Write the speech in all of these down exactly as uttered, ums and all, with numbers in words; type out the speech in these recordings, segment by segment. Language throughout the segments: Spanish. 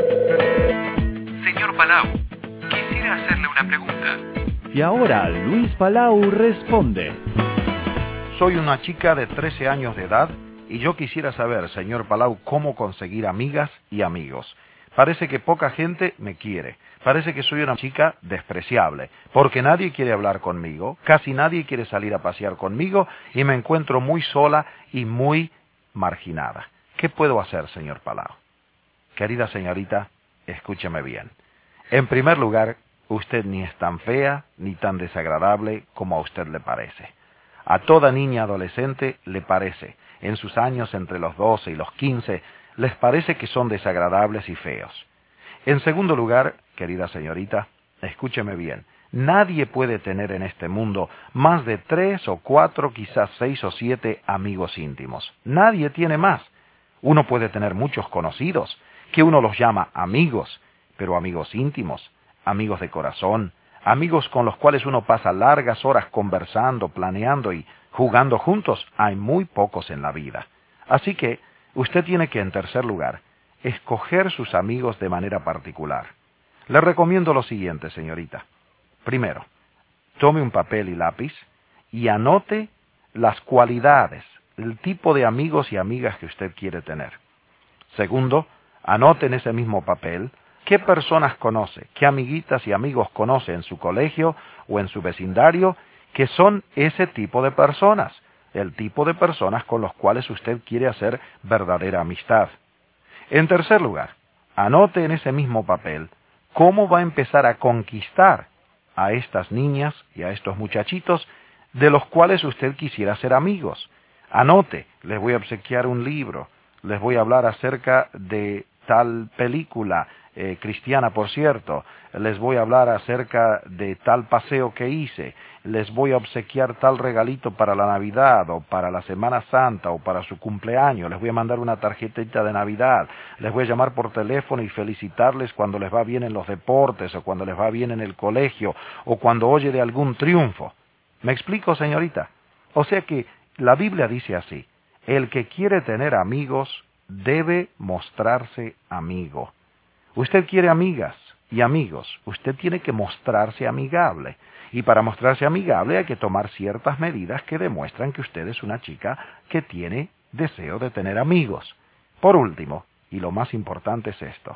Señor Palau, quisiera hacerle una pregunta. Y ahora Luis Palau responde. Soy una chica de trece años de edad y yo quisiera saber, señor Palau, cómo conseguir amigas y amigos. Parece que poca gente me quiere. Parece que soy una chica despreciable, porque nadie quiere hablar conmigo, casi nadie quiere salir a pasear conmigo y me encuentro muy sola y muy marginada. ¿Qué puedo hacer, señor Palau? Querida señorita, escúcheme bien. En primer lugar, usted ni es tan fea ni tan desagradable como a usted le parece. A toda niña adolescente le parece, en sus años entre los doce y los quince, les parece que son desagradables y feos. En segundo lugar, querida señorita, escúcheme bien, nadie puede tener en este mundo más de tres o cuatro, quizás seis o siete amigos íntimos. Nadie tiene más. Uno puede tener muchos conocidos, que uno los llama amigos, pero amigos íntimos, amigos de corazón, amigos con los cuales uno pasa largas horas conversando, planeando y jugando juntos, hay muy pocos en la vida. Así que, usted tiene que, en tercer lugar, escoger sus amigos de manera particular. Le recomiendo lo siguiente, señorita. Primero, tome un papel y lápiz y anote las cualidades, el tipo de amigos y amigas que usted quiere tener. Segundo, anote en ese mismo papel qué personas conoce, qué amiguitas y amigos conoce en su colegio o en su vecindario que son ese tipo de personas, el tipo de personas con los cuales usted quiere hacer verdadera amistad. En tercer lugar, anote en ese mismo papel cómo va a empezar a conquistar a estas niñas y a estos muchachitos de los cuales usted quisiera ser amigos. Anote, les voy a obsequiar un libro, les voy a hablar acerca de tal película, eh, cristiana por cierto, les voy a hablar acerca de tal paseo que hice, les voy a obsequiar tal regalito para la Navidad o para la Semana Santa o para su cumpleaños, les voy a mandar una tarjetita de Navidad, les voy a llamar por teléfono y felicitarles cuando les va bien en los deportes o cuando les va bien en el colegio o cuando oye de algún triunfo. ¿Me explico, señorita? O sea que la Biblia dice así, el que quiere tener amigos debe mostrarse amigo. Usted quiere amigas y amigos, usted tiene que mostrarse amigable. Y para mostrarse amigable hay que tomar ciertas medidas que demuestran que usted es una chica que tiene deseo de tener amigos. Por último, y lo más importante es esto,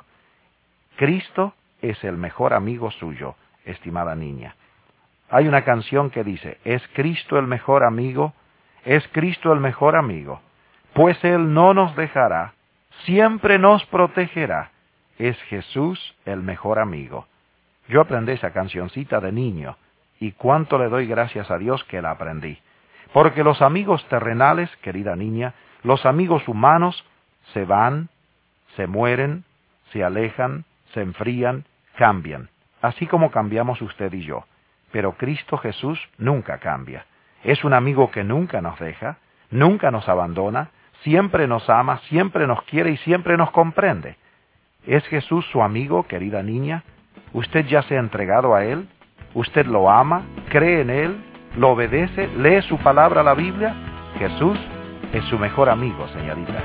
Cristo es el mejor amigo suyo, estimada niña. Hay una canción que dice, ¿es Cristo el mejor amigo? ¿Es Cristo el mejor amigo? Pues Él no nos dejará, siempre nos protegerá. Es Jesús el mejor amigo. Yo aprendí esa cancioncita de niño, y cuánto le doy gracias a Dios que la aprendí. Porque los amigos terrenales, querida niña, los amigos humanos, se van, se mueren, se alejan, se enfrían, cambian, así como cambiamos usted y yo. Pero Cristo Jesús nunca cambia. Es un amigo que nunca nos deja, nunca nos abandona, siempre nos ama, siempre nos quiere y siempre nos comprende. ¿Es Jesús su amigo, querida niña? ¿Usted ya se ha entregado a Él? ¿Usted lo ama? ¿Cree en Él? ¿Lo obedece? ¿Lee su palabra, la Biblia? Jesús es su mejor amigo, señorita.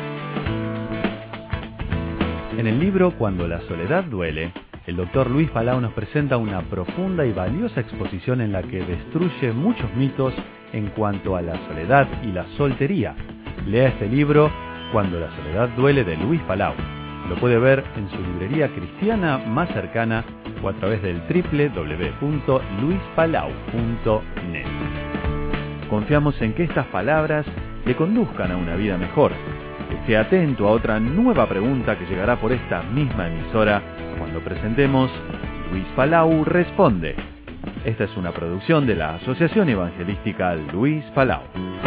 En el libro Cuando la soledad duele, el doctor Luis Palau nos presenta una profunda y valiosa exposición en la que destruye muchos mitos en cuanto a la soledad y la soltería. Lea este libro, Cuando la soledad duele, de Luis Palau. Lo puede ver en su librería cristiana más cercana o a través del doble u doble u doble u punto luis palau punto net. Confiamos en que estas palabras le conduzcan a una vida mejor. Esté atento a otra nueva pregunta que llegará por esta misma emisora cuando presentemos Luis Palau Responde. Esta es una producción de la Asociación Evangelística Luis Palau.